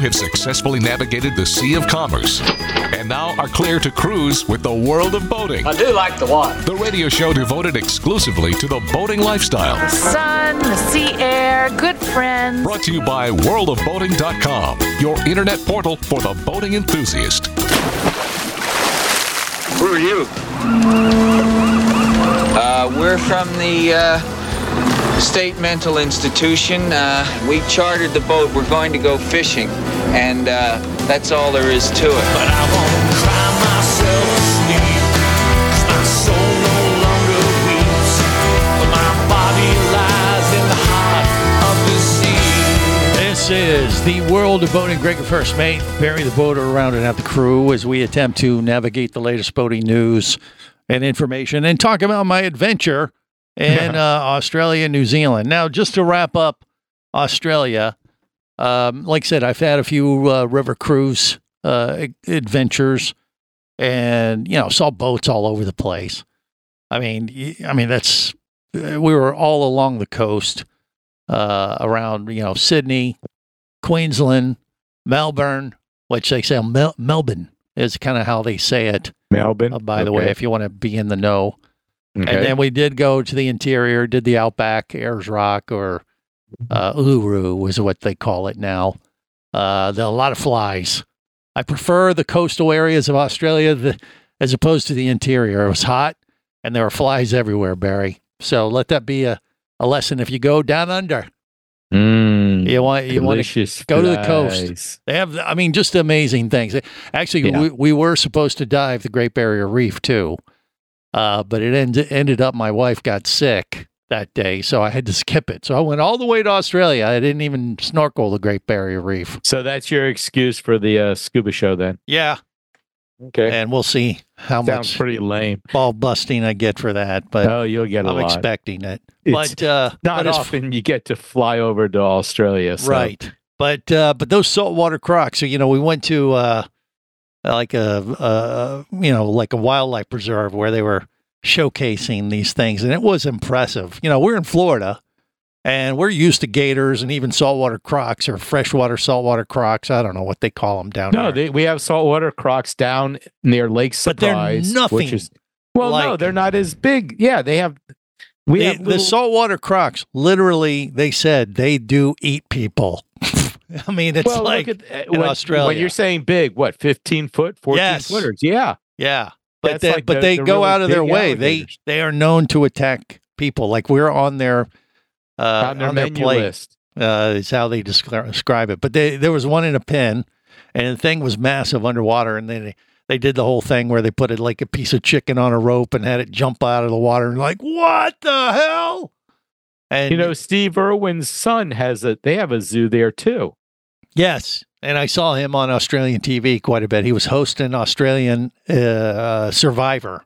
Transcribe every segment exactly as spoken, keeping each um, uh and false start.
have successfully navigated the Sea of Commerce and now are clear to cruise with the world of boating. I do like the water. The radio show devoted exclusively to the boating lifestyle. The sun, the sea air, good friends. Brought to you by world of boating dot com, your internet portal for the boating enthusiast. Who are you? Uh, we're from the uh, State Mental Institution. Uh, we chartered the boat. We're going to go fishing, and uh, that's all there is to it. But I won't cry myself asleep, 'cause my soul no longer weeps, but my body lies in the heart of the sea. This is the world of boating. Greg, first mate, Barry the boater around and out the crew as we attempt to navigate the latest boating news and information and talk about my adventure in uh, Australia and New Zealand. Now, just to wrap up Australia, um, like I said, I've had a few uh, river cruise uh, adventures and, you know, saw boats all over the place. I mean, I mean, that's, we were all along the coast uh, around, you know, Sydney, Queensland, Melbourne, which they say Mel- Melbourne is kind of how they say it. Melbourne. Uh, by the Okay. way, if you want to be in the know. Okay. And then we did go to the interior, did the Outback, Ayers Rock, or uh, Uluru is what they call it now. Uh, there are a lot of flies. I prefer the coastal areas of Australia the, as opposed to the interior. It was hot, and there were flies everywhere, Barry. So let that be a, a lesson. If you go down under, Mm, you want you want to delicious go to the flies. coast. They have, I mean, just amazing things. Actually, Yeah. we, we were supposed to dive the Great Barrier Reef too, uh, but it ended ended up my wife got sick that day, so I had to skip it. So I went all the way to Australia. I didn't even snorkel the Great Barrier Reef. So that's your excuse for the uh, scuba show then? Yeah, Okay. and we'll see how Sounds much pretty lame. ball busting I get for that. But Oh, you'll get a I'm lot. expecting it. It's but uh, Not but as often you get to fly over to Australia. So. Right. But uh, but those saltwater crocs, so, you know, we went to uh, like a, uh, you know, like a wildlife preserve where they were showcasing these things. And it was impressive. You know, we're in Florida and we're used to gators and even saltwater crocs or freshwater saltwater crocs. I don't know what they call them down No, there. they, we have saltwater crocs down near Lake But they're Surprise. nothing Which is, well, no, like- they're not as big. Yeah, they have. We the, have the little- saltwater crocs, literally, they said they do eat people. I mean, it's well, like look at, uh, in when, Australia. When you're saying big, what, fifteen foot, fourteen Yes. footers? Yeah. Yeah. But That's they, like but the- they the go really out of their big way. They alligators. they are known to attack people. Like we're on their uh, on their on their menu plate. list. Uh, is how they descri- describe it. But they, there was one in a pen, and the thing was massive underwater. And they they did the whole thing where they put it like a piece of chicken on a rope and had it jump out of the water. And like, what the hell? And You know, Steve Irwin's son has a. They have a zoo there too. yes. And I saw him on Australian T V quite a bit. He was hosting Australian uh, uh, Survivor.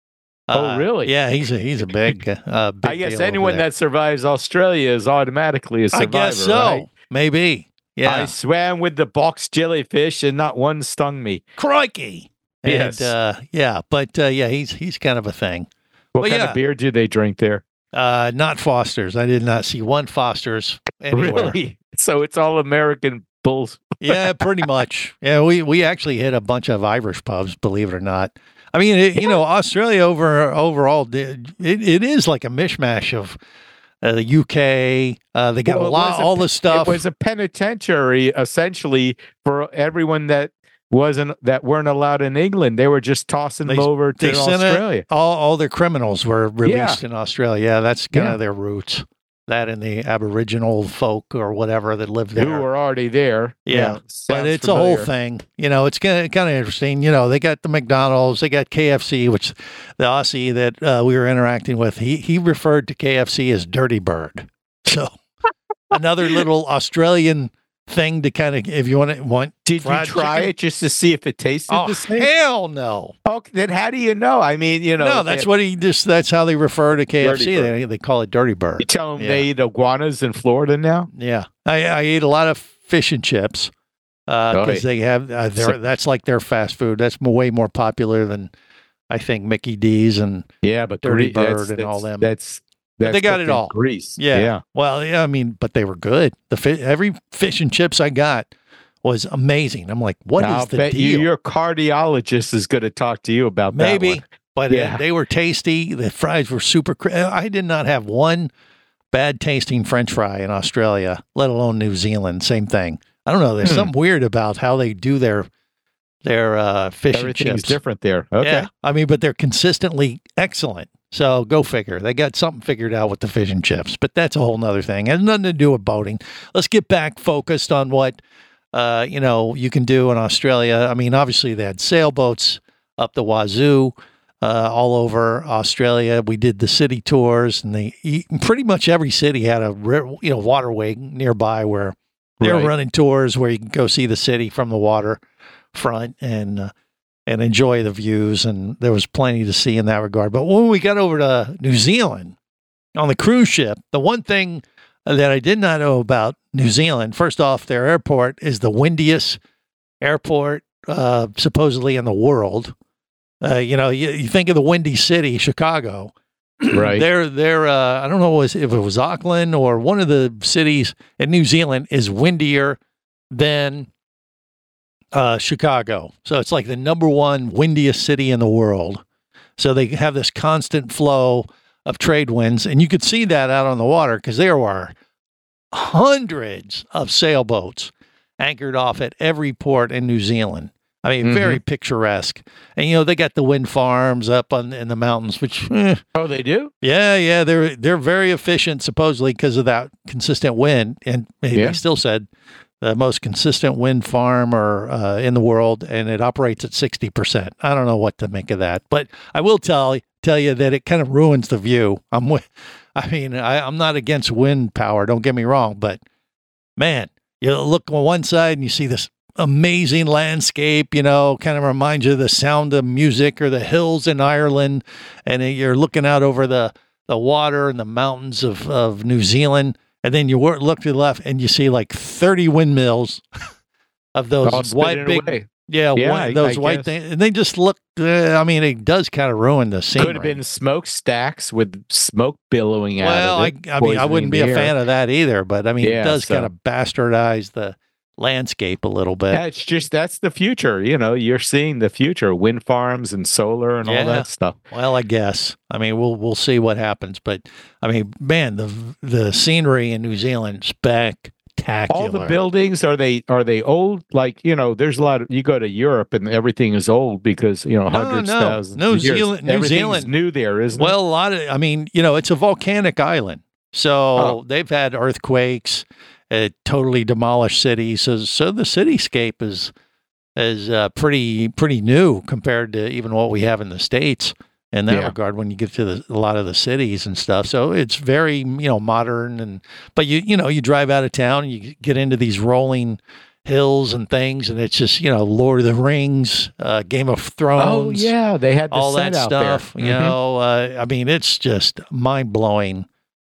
Oh, Uh, really? Yeah, he's a he's a big. Uh, big I guess deal over anyone there. that survives Australia is automatically a survivor. I guess so. Right? Maybe. Yeah. I swam with the box jellyfish and not one stung me. Crikey. And, Yes. uh, yeah, but uh, yeah, he's he's kind of a thing. What Well, kind yeah. of beer do they drink there? Uh, not Foster's. I did not see one Foster's anywhere. Really? So it's all American bulls. Yeah, pretty much. Yeah, we we actually hit a bunch of Irish pubs, believe it or not. I mean, it, you know, Australia over overall, it, it is like a mishmash of uh, the U K. Uh, they got Well, a it lot, was a all pe- the stuff. It was a penitentiary essentially for everyone that wasn't that weren't allowed in England. They were just tossing They- them over to they sent it- Australia. all all their criminals were released in Australia. Yeah, that's kind Yeah. of their roots. That and the Aboriginal folk or whatever that lived there. Who were already there. Yeah, but sounds it's a whole familiar. thing. You know, it's kind of, kind of interesting. You know, they got the McDonald's, they got K F C, which the Aussie that uh, we were interacting with, he he referred to K F C as Dirty Bird. So another little Australian thing to kind of, if you want to want. Did you fried try chicken. it just to see if it tasted Oh the same? hell no! Oh, then how do you know? I mean, you know, No, that's they- what he just. That's how they refer to K F C. Dirty They, they call it Dirty you Bird. tell them Yeah. they eat iguanas in Florida now. Yeah, I, I ate a lot of fish and chips because Right. they have uh, their, So- that's like their fast food. That's m- way more popular than I think Mickey D's and Yeah, but Dirty Gre- that's- Bird and all that's- them. That's, But that's they got cooked it in all. Grease. yeah. yeah. Well, yeah, I mean, but they were good. The fi- every fish and chips I got was amazing. I'm like, what is I'll the bet deal? you your cardiologist is going to talk to you about Maybe, that one. but Yeah. uh, they were tasty. The fries were super. Cr- I did not have one bad tasting French fry in Australia, let alone New Zealand. Same thing. I don't know. There's Hmm. something weird about how they do their their uh, fish and Everything's chips. different there. Okay. Yeah, I mean, but they're consistently excellent. So go figure. They got something figured out with the fish and chips, but that's a whole nother thing. It has nothing to do with boating. Let's get back focused on what, uh, you know, you can do in Australia. I mean, obviously they had sailboats up the wazoo, uh, all over Australia. We did the city tours, and they pretty much every city had a, you know, waterway nearby where they were Right. running tours where you can go see the city from the water front and, uh, and enjoy the views. And there was plenty to see in that regard. But when we got over to New Zealand on the cruise ship, the one thing that I did not know about New Zealand, first off, their airport is the windiest airport uh, supposedly in the world. Uh, you know, you, you think of the windy city, Chicago. Right. They're, they're, uh, I don't know if it was Auckland or one of the cities in New Zealand is windier than uh, Chicago. So it's like the number one windiest city in the world. So they have this constant flow of trade winds. And you could see that out on the water because there were hundreds of sailboats anchored off at every port in New Zealand. I mean, Mhm. very picturesque. And, you know, they got the wind farms up on in the mountains, which, eh, Oh, they do? yeah, yeah, they're they're very efficient, supposedly, because of that consistent wind. And they Yeah. still said the most consistent wind farm or uh, in the world, and it operates at sixty percent. I don't know what to make of that, but I will tell tell you that it kind of ruins the view. I'm with, I mean, I, I'm not against wind power. Don't get me wrong, but man, you look on one side and you see this amazing landscape, you know, kind of reminds you of the Sound of Music or the hills in Ireland. And then you're looking out over the, the water and the mountains of, of New Zealand. And then you wor- look to the left and you see like thirty windmills of those All white spinning big, away. yeah, Yeah, white, I- those I white guess. things. And they just look, uh, I mean, it does kind of ruin the scenery. Could have been smokestacks with smoke billowing out Well, of I, it. I mean, I wouldn't be a poisoning the fan air. of that either, but I mean, it Yeah, does so- kind of bastardize the landscape a little bit. Yeah, it's just that's the future. You know, you're seeing the future, wind farms and solar and Yeah. all that stuff. Well, I guess. I mean, we'll we'll see what happens, but I mean, man, the the scenery in New Zealand spectacular. All the buildings are they are they old? Like, you know, there's a lot of you go to Europe and everything is old because, you know, No, hundreds, no. thousands. New of years. Zealand- New Everything's Zealand- new there, isn't Well, a lot of, I mean, you know, it's a volcanic island, so Oh. they've had earthquakes, uh, totally demolished cities. So so the cityscape is is uh, pretty pretty new compared to even what we have in the States. In that Yeah. regard, when you get to the, a lot of the cities and stuff, so it's very, you know, modern. And but you you know you drive out of town and you get into these rolling hills and things, and it's just, you know, Lord of the Rings, uh, Game of it? Thrones, Oh yeah, they had the all set that out stuff. there. You Mhm. know, uh, I mean, it's just mind blowing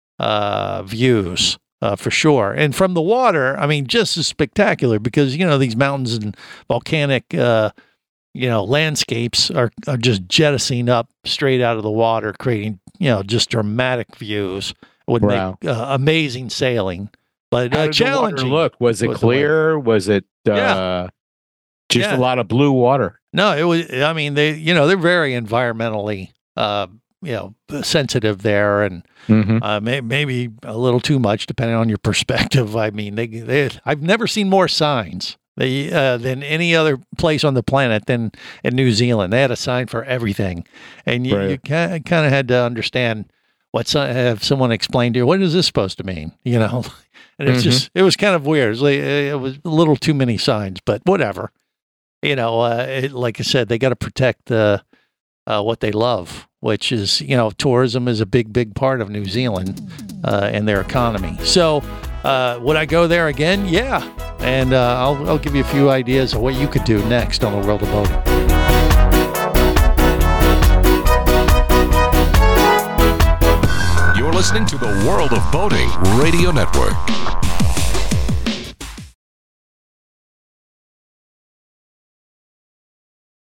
uh, views. Uh, for sure. And from the water, I mean, just as spectacular because, you know, these mountains and volcanic, uh, you know, landscapes are, are just jettisoning up straight out of the water, creating, you know, just dramatic views. It would Wow. make uh, amazing sailing, but How uh, did the water challenging. look? Was it was the way- clear? Was it uh, Yeah. just Yeah. a lot of blue water? No, it was, I mean, they, you know, they're very environmentally, uh, you know, sensitive there, and Mm-hmm. uh, may, maybe a little too much depending on your perspective. I mean, they, they I've never seen more signs they, uh, than any other place on the planet than in New Zealand. They had a sign for everything, and you, Right. you kind of, kind of had to understand what some, have someone explain to you, what is this supposed to mean? You know, and it's Mhm. just, it was kind of weird. It was, like, it was a little too many signs, but whatever. You know, uh, it, like I said, they got to protect uh, uh, what they love, which is, you know, tourism is a big, big part of New Zealand uh, and their economy. So, uh, would I go there again? Yeah. And uh, I'll, I'll give you a few ideas of what you could do next on the World of Boating. You're listening to the World of Boating Radio Network.